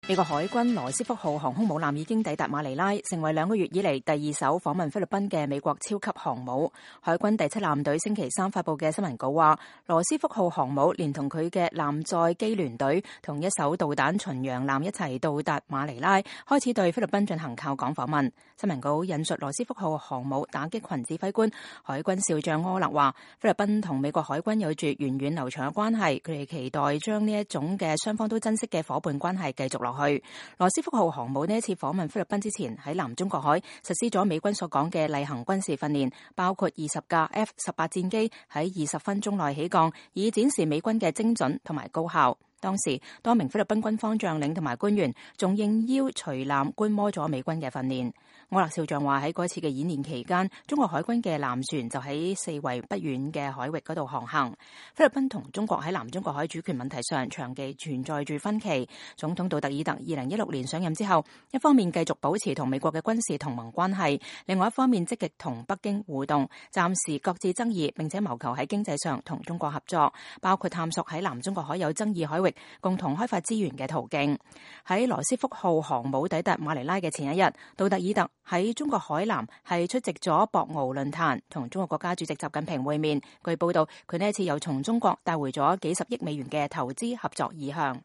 美國海軍羅斯福號航空母艦已經抵達馬尼拉，成為2個月以嚟第2艘訪問菲律賓嘅美國超級航母。海軍第7艦隊星期3發佈嘅新聞稿話，羅斯福號航母連同佢嘅艦載機聯隊同一艘導彈巡洋艦一齊到達馬尼拉，開始對菲律賓進行靠港訪問。新聞稿引述羅斯福號航母打擊群指揮官海軍少將柯勒話，菲律賓同美國海軍有住源遠流長嘅關係，佢哋期待將呢一種嘅雙方都珍惜嘅夥伴關係繼續落去。羅斯福號航母呢一次訪問菲律賓之前，喺南中國海實施咗美軍所講嘅例行軍事訓練，包括20架 F-18 戰機喺20分鐘內起降，以展示美軍嘅精準同埋高效。當時多名菲律賓軍方將領同埋官員仲應邀隨艦觀摩咗美軍嘅訓練。柯勒少將話，喺嗰次嘅演練期間，中國海軍嘅艦船就喺四圍不遠嘅海域嗰度航行。菲律賓同中國喺南中國海主權問題上長期存在住分歧。總統杜特爾特2016年上任之後，一方面繼續保持同美國嘅軍事同盟關係，另外一方面積極同北京互動，暫時擱置爭議，並且謀求喺經濟上同中國合作，包括探索喺南中國海有爭議海域共同開發資源嘅途徑。喺羅斯福號航母抵達馬尼拉嘅前一日，杜特爾特喺中國海南係出席咗博鰲論壇，同中國國家主席習近平會面。據報道，佢呢一次又從中國帶回咗幾十億美元嘅投資合作意向。